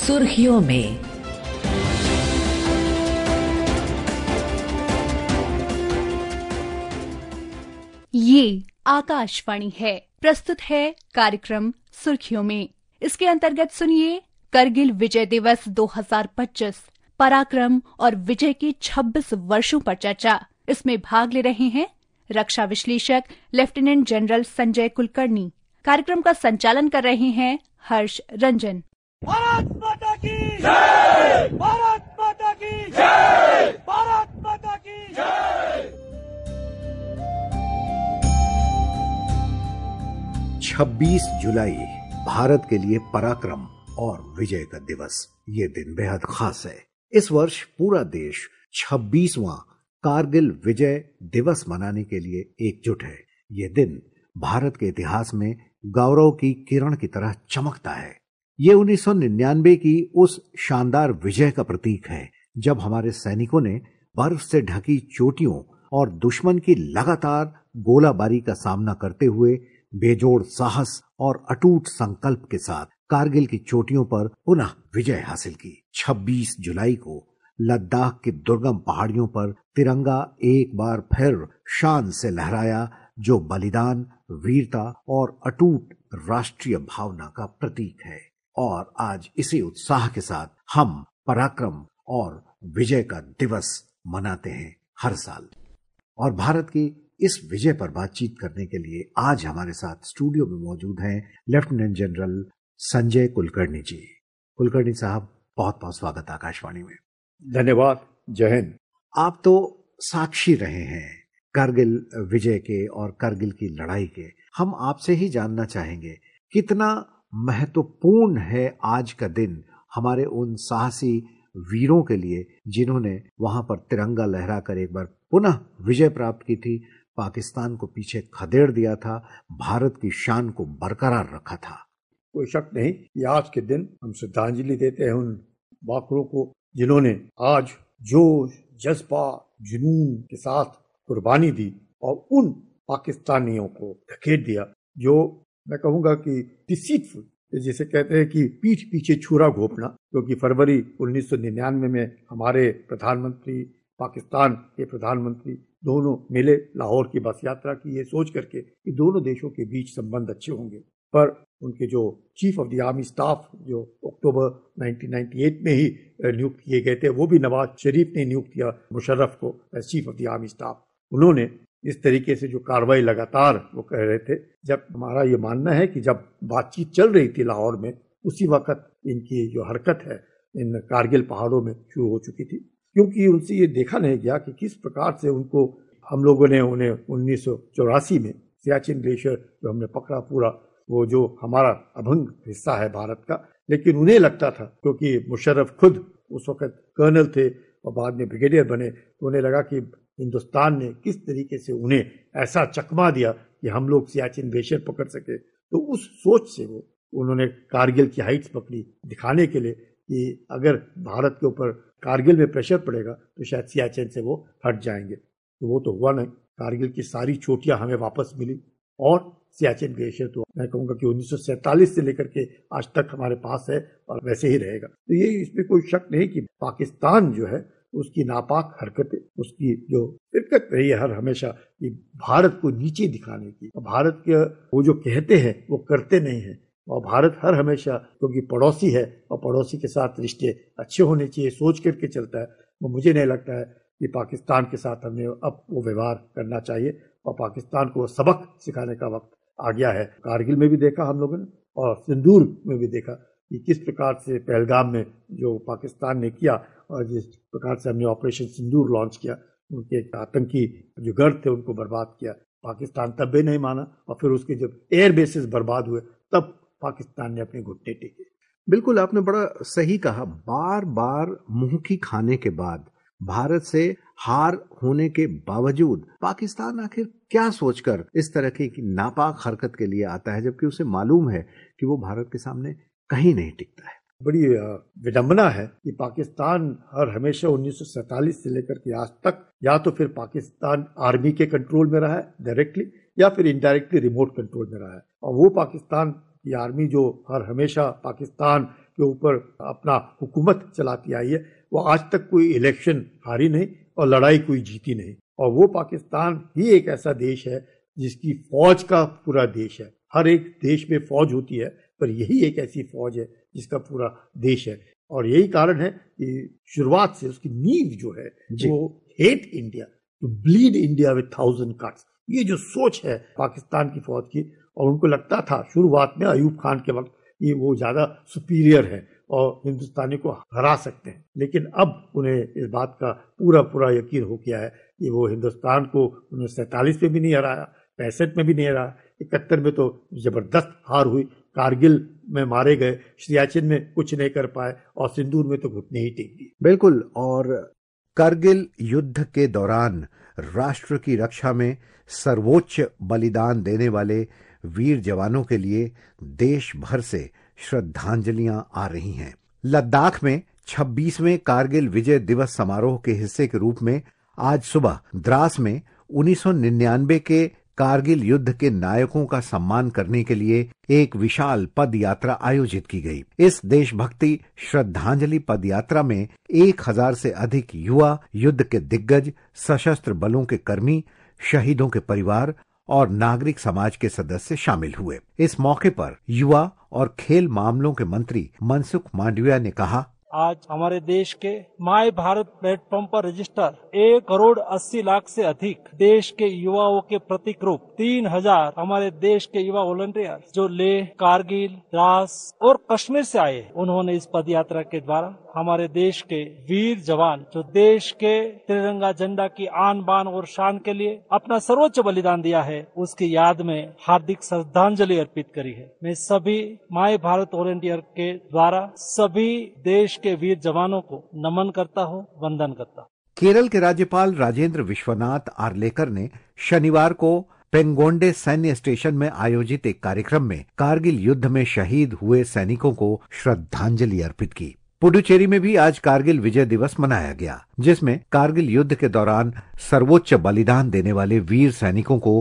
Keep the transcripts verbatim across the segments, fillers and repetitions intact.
सुर्खियों में। ये आकाशवाणी है, प्रस्तुत है कार्यक्रम सुर्खियों में। इसके अंतर्गत सुनिए करगिल विजय दिवस दो हज़ार पच्चीस, पराक्रम और विजय के छब्बीस वर्षों पर चर्चा। इसमें भाग ले रहे हैं रक्षा विश्लेषक लेफ्टिनेंट जनरल संजय कुलकर्णी। कार्यक्रम का संचालन कर रहे हैं हर्ष रंजन। भारत माता की जय! भारत माता की जय! भारत माता की जय! छब्बीस जुलाई भारत के लिए पराक्रम और विजय का दिवस। ये दिन बेहद खास है। इस वर्ष पूरा देश छब्बीसवां कारगिल विजय दिवस मनाने के लिए एकजुट है। ये दिन भारत के इतिहास में गौरव की किरण की तरह चमकता है। ये उन्नीस सौ निन्यानवे की उस शानदार विजय का प्रतीक है जब हमारे सैनिकों ने बर्फ से ढकी चोटियों और दुश्मन की लगातार गोलाबारी का सामना करते हुए बेजोड़ साहस और अटूट संकल्प के साथ कारगिल की चोटियों पर पुनः विजय हासिल की। छब्बीस जुलाई को लद्दाख की दुर्गम पहाड़ियों पर तिरंगा एक बार फिर शान से लहराया, जो बलिदान, वीरता और अटूट राष्ट्रीय भावना का प्रतीक है। और आज इसी उत्साह के साथ हम पराक्रम और विजय का दिवस मनाते हैं हर साल। और भारत की इस विजय पर बातचीत करने के लिए आज हमारे साथ स्टूडियो में मौजूद हैं लेफ्टिनेंट जनरल संजय कुलकर्णी जी। कुलकर्णी साहब, बहुत बहुत स्वागत आकाशवाणी में। धन्यवाद। जय हिंद। आप तो साक्षी रहे हैं कारगिल विजय के और कारगिल की लड़ाई के। हम आपसे ही जानना चाहेंगे कितना महत्वपूर्ण है आज का दिन हमारे उन साहसी वीरों के लिए जिन्होंने वहां पर तिरंगा लहराकर एक बार पुनः विजय प्राप्त की थी, पाकिस्तान को पीछे खदेड़ दिया था, भारत की शान को बरकरार रखा था। कोई शक नहीं कि आज के दिन हम श्रद्धांजलि देते हैं उन बाकरों को जिन्होंने आज जोश, जज्बा, जुनून के साथ कुर्बानी दी और उन पाकिस्तानियों को धकेल दिया जो मैं कहूंगा कि डिसीटफुल, जिसे कहते हैं कि पीठ पीछे छुरा घोंपना। क्योंकि फरवरी उन्नीस सौ निन्यानवे में हमारे प्रधानमंत्री, पाकिस्तान के प्रधानमंत्री दोनों मिले, लाहौर की बस यात्रा की, ये सोच करके कि दोनों देशों के बीच संबंध अच्छे होंगे। पर उनके जो chief of the army staff जो अक्टूबर उन्नीस सौ अट्ठानवे में ही नियुक्त किए गए थे, वो भी नवाज शरीफ ने नियुक्त किया मुशर्रफ को as chief of the army staff. उन्होंने इस तरीके से जो कार्रवाई लगातार वो कर रहे थे, जब हमारा ये मानना है कि जब बातचीत चल रही थी लाहौर में, उसी वक्त इनकी जो हरकत है इन कारगिल पहाड़ों में शुरू हो चुकी थी। क्योंकि उनसे ये देखा नहीं गया कि किस प्रकार से उनको हम लोगों ने उन्हें उन्नीस सौ चौरासी में सियाचिन ग्लेशियर जो हमने पकड़ा पूरा, वो जो हमारा अभंग हिस्सा है भारत का, लेकिन उन्हें लगता था, क्योंकि मुशर्रफ खुद उस वक्त कर्नल थे और बाद में ब्रिगेडियर बने, तो उन्हें लगा कि हिंदुस्तान ने किस तरीके से उन्हें ऐसा चकमा दिया कि हम लोग सियाचिन ग्लेशियर पकड़ सके। तो उस सोच से वो उन्होंने कारगिल की हाइट्स पकड़ी, दिखाने के लिए कि अगर भारत के ऊपर कारगिल में प्रेशर पड़ेगा तो शायद सियाचिन से वो हट जाएंगे। तो वो तो हुआ नहीं। कारगिल की सारी चोटियां हमें वापस मिली और सियाचिन ग्लेशियर तो मैं कहूँगा कि उन्नीस सौ सैंतालीस से लेकर के आज तक हमारे पास है और वैसे ही रहेगा। तो ये इसमें कोई शक नहीं कि पाकिस्तान जो है उसकी नापाक हरकतें, उसकी जो हरकत रही है हर हमेशा कि भारत को नीचे दिखाने की, भारत के वो जो कहते हैं वो करते नहीं है। और भारत हर हमेशा, क्योंकि पड़ोसी है और पड़ोसी के साथ रिश्ते अच्छे होने चाहिए, सोच करके चलता है। वो मुझे नहीं लगता है कि पाकिस्तान के साथ हमें अब वो व्यवहार करना चाहिए और पाकिस्तान को सबक सिखाने का वक्त आ गया है। कारगिल में भी देखा हम लोगों ने और सिंदूर में भी देखा कि किस प्रकार से पहलगाम में जो पाकिस्तान ने किया और जिस प्रकार से हमने ऑपरेशन सिंदूर लॉन्च किया, उनके आतंकी जो गढ़ थे उनको बर्बाद किया। पाकिस्तान तब भी नहीं माना और फिर उसके जब एयर बेसिस बर्बाद हुए तब पाकिस्तान ने अपने घुटने टेके। बिल्कुल, आपने बड़ा सही कहा। बार बार मुंह की खाने के बाद, भारत से हार होने के बावजूद पाकिस्तान आखिर क्या सोचकर इस तरह की नापाक हरकत के लिए आता है, जबकि उसे मालूम है कि वो भारत के सामने कहीं नहीं टिकता है। बड़ी विडंबना है कि पाकिस्तान हर हमेशा उन्नीस सौ सैंतालीस से लेकर के आज तक या तो फिर पाकिस्तान आर्मी के कंट्रोल में रहा है डायरेक्टली, या फिर इनडायरेक्टली रिमोट कंट्रोल में रहा है। और वो पाकिस्तान की आर्मी जो हर हमेशा पाकिस्तान के ऊपर अपना हुकूमत चलाती आई है, वो आज तक कोई इलेक्शन हारी नहीं और लड़ाई कोई जीती नहीं। और वो पाकिस्तान ही एक ऐसा देश है जिसकी फौज का पूरा देश है। हर एक देश में फौज होती है, पर यही एक ऐसी फौज है जिसका पूरा देश है। और यही कारण है कि शुरुआत से उसकी नींव जो है वो hate India, to bleed India with thousand cuts, ये जो सोच है पाकिस्तान की फौज की। और उनको लगता था शुरुआत में अयूब खान के वक्त ये वो ज्यादा सुपीरियर है और हिंदुस्तानी को हरा सकते हैं, लेकिन अब उन्हें इस बात का पूरा पूरा यकीन हो गया है कि वो हिंदुस्तान को उन्नीस सौ सैंतालीस में भी नहीं हराया, पैंसठ में भी नहीं हराया, इकहत्तर में तो जबरदस्त हार हुई, कारगिल में मारे गए, सियाचिन में कुछ नहीं कर पाए और सिंदूर में तो घुटने ही टेक दिए। बिल्कुल। और करगिल युद्ध के दौरान राष्ट्र की रक्षा में सर्वोच्च बलिदान देने वाले वीर जवानों के लिए देश भर से श्रद्धांजलियां आ रही हैं। लद्दाख में छब्बीसवें कारगिल विजय दिवस समारोह के हिस्से के रूप में आज सुबह द्रास में उन्नीस सौ निन्यानवे के कारगिल युद्ध के नायकों का सम्मान करने के लिए एक विशाल पद यात्रा आयोजित की गई। इस देशभक्ति श्रद्धांजलि पद यात्रा में एक हजार से अधिक युवा, युद्ध के दिग्गज, सशस्त्र बलों के कर्मी, शहीदों के परिवार और नागरिक समाज के सदस्य शामिल हुए। इस मौके पर युवा और खेल मामलों के मंत्री मनसुख मांडविया ने कहा, आज हमारे देश के माय भारत प्लेटफॉर्म पर रजिस्टर एक करोड़ अस्सी लाख से अधिक देश के युवाओं के प्रतीक रूप तीन हजार हमारे देश के युवा वॉलंटियर जो लेह, कारगिल, द्रास और कश्मीर से आए, उन्होंने इस पद यात्रा के द्वारा हमारे देश के वीर जवान जो देश के तिरंगा झंडा की आन बान और शान के लिए अपना सर्वोच्च बलिदान दिया है, उसकी याद में हार्दिक श्रद्धांजलि अर्पित करी है। मैं सभी माय भारत वॉलंटियर के द्वारा सभी देश के वीर जवानों को नमन करता हूँ, वंदन करता हूँ। केरल के राज्यपाल राजेंद्र विश्वनाथ आर्लेकर ने शनिवार को पेंगोंडे सैन्य स्टेशन में आयोजित एक कार्यक्रम में कारगिल युद्ध में शहीद हुए सैनिकों को श्रद्धांजलि अर्पित की। पुडुचेरी में भी आज कारगिल विजय दिवस मनाया गया, जिसमें कारगिल युद्ध के दौरान सर्वोच्च बलिदान देने वाले वीर सैनिकों को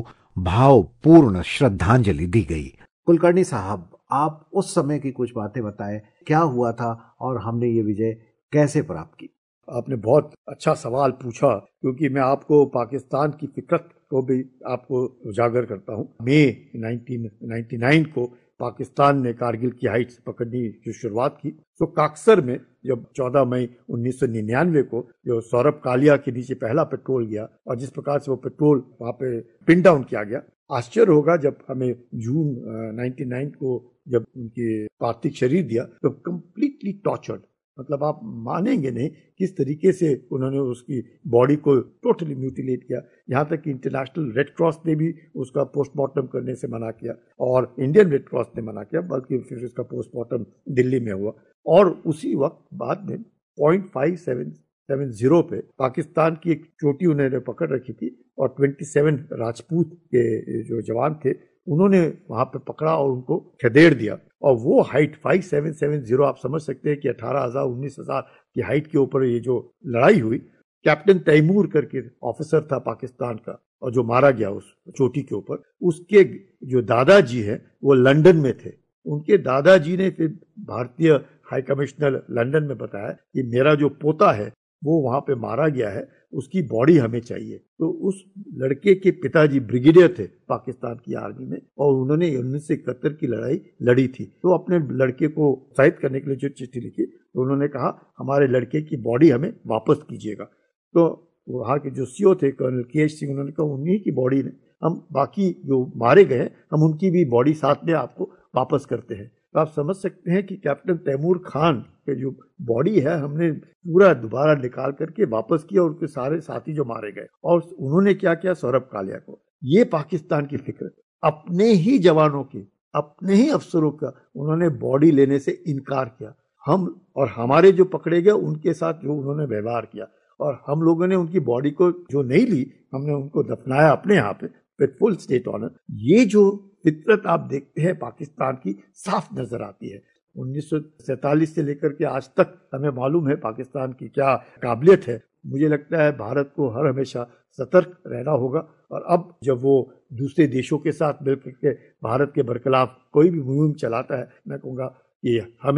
भावपूर्ण श्रद्धांजलि दी गई। कुलकर्णी साहब, आप उस समय की कुछ बातें बताएं, क्या हुआ था और हमने ये विजय कैसे प्राप्त की? आपने बहुत अच्छा सवाल पूछा, क्योंकि मैं आपको पाकिस्तान की फिक्रत को भी आपको उजागर करता हूँ। मई उन्नीस सौ निन्यानवे को पाकिस्तान ने कारगिल की हाइट से पकड़ने की शुरुआत की। तो काक्सर में जब चौदह मई उन्नीस सौ निन्यानवे को जो सौरभ कालिया के नीचे पहला पेट्रोल गया और जिस प्रकार से वो पेट्रोल वहाँ पे पिन डाउन किया गया, आश्चर्य होगा जब हमें जून निन्यानवे को जब उनके पार्थिव शरीर दिया तो कंप्लीटली टॉर्चर्ड, मतलब आप मानेंगे नहीं किस तरीके से उन्होंने उसकी बॉडी को टोटली म्यूटिलेट किया। यहाँ तक कि इंटरनेशनल रेड क्रॉस ने भी उसका पोस्टमार्टम करने से मना किया और इंडियन रेड क्रॉस ने मना किया, बल्कि फिर उसका पोस्टमार्टम दिल्ली में हुआ। और उसी वक्त बाद में point five seven seven zero पे पाकिस्तान की एक चोटी उन्होंने पकड़ रखी थी और सत्ताईस राजपूत के जो जवान थे उन्होंने वहां पे पकड़ा और उनको खदेड़ दिया। और वो height five seven seven zero आप समझ सकते हैं कि अठारह हजार उन्नीस हजार की हाइट के ऊपर ये जो लड़ाई हुई, कैप्टन तैमूर करके ऑफिसर था पाकिस्तान का और जो मारा गया उस चोटी के ऊपर, उसके जो दादाजी हैं वो लंदन में थे। उनके दादाजी ने फिर भारतीय हाई कमिश्नर लंदन में बताया कि मेरा जो पोता है वो वहां पे मारा गया है, उसकी बॉडी हमें चाहिए। तो उस लड़के के पिताजी ब्रिगेडियर थे पाकिस्तान की आर्मी में और उन्होंने उन्नीस सौ इकहत्तर की लड़ाई लड़ी थी। तो अपने लड़के को उत्साहित करने के लिए जो चिट्ठी लिखी तो उन्होंने कहा हमारे लड़के की बॉडी हमें वापस कीजिएगा। तो वहाँ के जो सीओ थे कर्नल के एच सिंह, उन्होंने कहा उन्हीं की बॉडी ने हम बाकी जो मारे गए हम उनकी भी बॉडी साथ में आपको वापस करते हैं। तो आप समझ सकते हैं कि कैप्टन तैमूर खान के जो बॉडी है हमने पूरा दोबारा निकाल करके वापस किया और उनके सारे साथी जो मारे गए। और उन्होंने क्या किया, सौरभ कालिया को, ये पाकिस्तान की फिक्र, अपने ही जवानों की, अपने ही अफसरों का उन्होंने बॉडी लेने से इनकार किया। हम और हमारे जो पकड़े गए उनके साथ जो उन्होंने व्यवहार किया और हम लोगों ने उनकी बॉडी को जो नहीं ली, हमने उनको दफनाया अपने यहाँ पे विद फुल स्टेट ऑनर। ये जो फितरत आप देखते हैं पाकिस्तान की साफ नजर आती है। उन्नीस सौ सैंतालीस से लेकर के आज तक हमें मालूम है पाकिस्तान की क्या काबिलियत है। मुझे लगता है भारत को हर हमेशा सतर्क रहना होगा और अब जब वो दूसरे देशों के साथ मिलकर के भारत के बरखिलाफ कोई भी मुहिम चलाता है, मैं कहूँगा कि हमें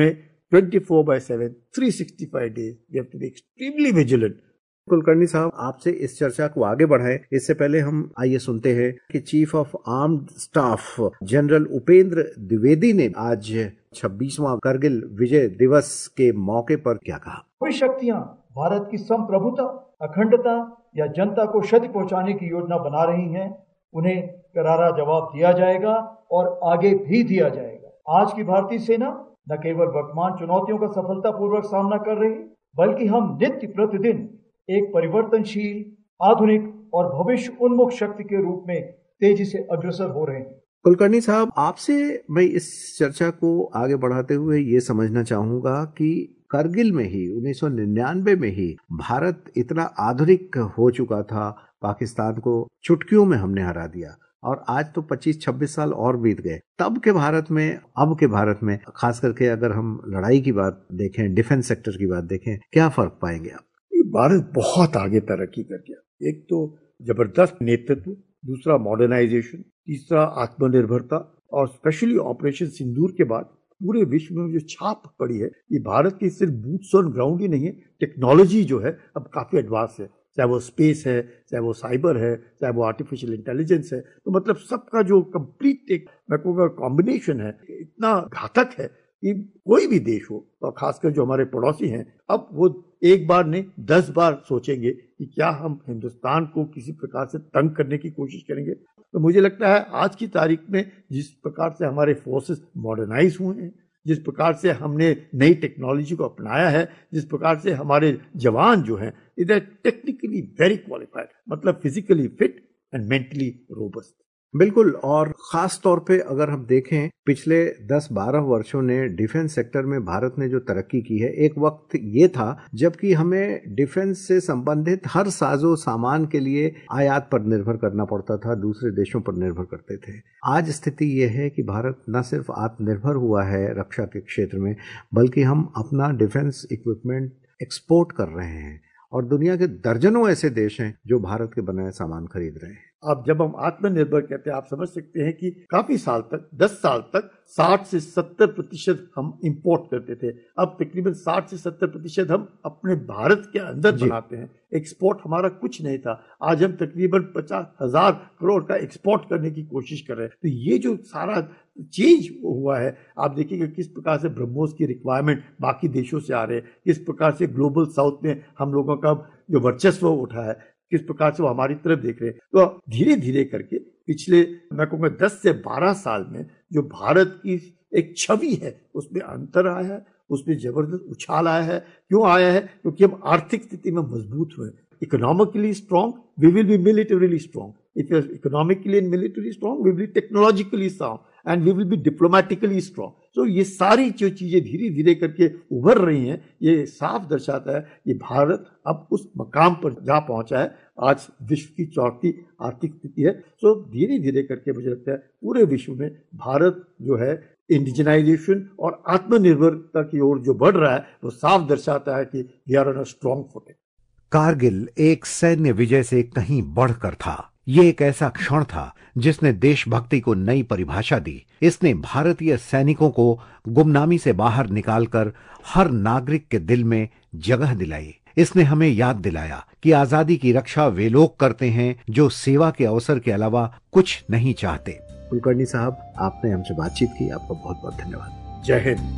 twenty-four by seven, three hundred sixty-five days. We have to be extremely vigilant. Kulkarni साहब, आपसे इस चर्चा को आगे बढ़ाएं इससे पहले हम आइए सुनते हैं कि chief of armed staff general Upendra Dwivedi ने आज छब्बीसवां करगिल विजय दिवस के मौके पर क्या कहा। कोई शक्तियां भारत की संप्रभुता, अखंडता या जनता को क्षति पहुंचाने की योजना बना रही हैं, उन्हें करारा जवाब दिया जाएगा और आगे भी दिया जाएगा। आज की भारतीय सेना न केवल वर्तमान चुनौतियों का सफलतापूर्वक सामना कर रही, बल्कि हम नित्य प्रतिदिन एक परिवर्तनशील, आधुनिक और भविष्य उन्मुख शक्ति के रूप में तेजी से अग्रसर हो रहे हैं। कुलकर्णी साहब, आपसे मैं इस चर्चा को आगे बढ़ाते हुए ये समझना चाहूंगा कि करगिल में ही उन्नीस सौ निन्यानवे में ही भारत इतना आधुनिक हो चुका था, पाकिस्तान को चुटकियों में हमने हरा दिया और आज तो पच्चीस छब्बीस साल और बीत गए। तब के भारत में, अब के भारत में, खास करके अगर हम लड़ाई की बात देखें, डिफेंस सेक्टर की बात देखें, क्या फर्क पाएंगे आप? भारत बहुत आगे तरक्की कर गया। एक तो जबरदस्त नेतृत्व, दूसरा मॉडर्नाइजेशन, तीसरा आत्मनिर्भरता और स्पेशली ऑपरेशन सिंदूर के बाद पूरे विश्व में जो छाप पड़ी है, ये भारत की सिर्फ बूट्स ऑन ग्राउंड ही नहीं है, टेक्नोलॉजी जो है अब काफी एडवांस है, चाहे वो स्पेस है, चाहे वो साइबर है, चाहे वो आर्टिफिशियल इंटेलिजेंस है। तो मतलब सबका जो कंप्लीट एक मैं कहूँगा कॉम्बिनेशन है, इतना घातक है कि कोई भी देश हो, और खासकर जो हमारे पड़ोसी हैं, अब वो एक बार नहीं दस बार सोचेंगे कि क्या हम हिंदुस्तान को किसी प्रकार से तंग करने की कोशिश करेंगे। तो मुझे लगता है आज की तारीख में जिस प्रकार से हमारे फोर्सेस मॉडर्नाइज हुए हैं, जिस प्रकार से हमने नई टेक्नोलॉजी को अपनाया है, जिस प्रकार से हमारे जवान जो हैं इधर टेक्निकली वेरी क्वालिफाइड, मतलब physically fit and mentally robust. बिल्कुल, और खास तौर पे अगर हम देखें पिछले दस बारह वर्षों ने डिफेंस सेक्टर में भारत ने जो तरक्की की है, एक वक्त ये था जबकि हमें डिफेंस से संबंधित हर साजो सामान के लिए आयात पर निर्भर करना पड़ता था, दूसरे देशों पर निर्भर करते थे। आज स्थिति ये है कि भारत न सिर्फ आत्मनिर्भर हुआ है रक्षा के क्षेत्र में, बल्कि हम अपना डिफेंस इक्विपमेंट एक्सपोर्ट कर रहे हैं और दुनिया के दर्जनों ऐसे देश हैं जो भारत के बनाए सामान खरीद रहे हैं। अब जब हम आत्मनिर्भर कहते हैं, आप समझ सकते हैं कि काफी साल तक, दस साल तक साठ से सत्तर प्रतिशत हम इंपोर्ट करते थे, अब तकरीबन साठ से सत्तर प्रतिशत हम अपने भारत के अंदर बनाते हैं। एक्सपोर्ट हमारा कुछ नहीं था, आज हम तकरीबन पचास हजार करोड़ का एक्सपोर्ट करने की कोशिश कर रहे हैं। तो ये जो सारा चेंज हुआ है, आप देखिएगा किस प्रकार से ब्रह्मोस की रिक्वायरमेंट बाकी देशों से आ रहे हैं, किस प्रकार से ग्लोबल साउथ में हम लोगों का जो वर्चस्व उठा है, किस प्रकार से वो हमारी तरफ देख रहे हैं। तो धीरे धीरे करके पिछले मैं कहूँगा दस से बारह साल में जो भारत की एक छवि है उसमें अंतर आया है, उसमें जबरदस्त उछाल आया है। क्यों आया है? क्योंकि हम आर्थिक स्थिति में मजबूत हुए। Economically strong, we will be militarily strong. If you are economically and military strong, we will be technologically sound and we will be diplomatically strong. तो ये सारी जो चीजें धीरे धीरे करके उभर रही हैं, ये साफ दर्शाता है कि भारत अब उस मकाम पर जा पहुंचा है। आज विश्व की चौथी आर्थिक स्थिति है। तो धीरे धीरे करके मुझे लगता है पूरे विश्व में भारत जो है इंडिजिनाइजेशन और आत्मनिर्भरता की ओर जो बढ़ रहा है, वो साफ दर्शाता है कि we are on a strong footing. Kargil एक सैन्य विजय से कहीं बढ़कर था। ये एक ऐसा क्षण था जिसने देशभक्ति को नई परिभाषा दी। इसने भारतीय सैनिकों को गुमनामी से बाहर निकालकर हर नागरिक के दिल में जगह दिलाई। इसने हमें याद दिलाया कि आजादी की रक्षा वे लोग करते हैं जो सेवा के अवसर के अलावा कुछ नहीं चाहते। कुलकर्णी साहब, आपने हमसे बातचीत की, आपका बहुत बहुत धन्यवाद। जय हिंद।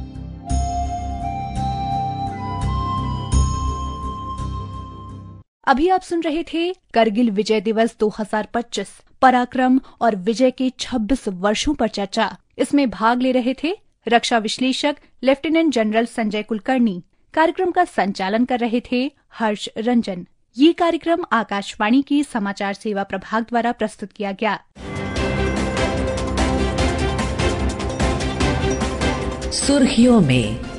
अभी आप सुन रहे थे करगिल विजय दिवस दो हज़ार पच्चीस पराक्रम और विजय के छब्बीस वर्षों पर चर्चा। इसमें भाग ले रहे थे रक्षा विश्लेषक लेफ्टिनेंट जनरल संजय कुलकर्णी। कार्यक्रम का संचालन कर रहे थे हर्ष रंजन। ये कार्यक्रम आकाशवाणी की समाचार सेवा प्रभाग द्वारा प्रस्तुत किया गया। सुर्खियों में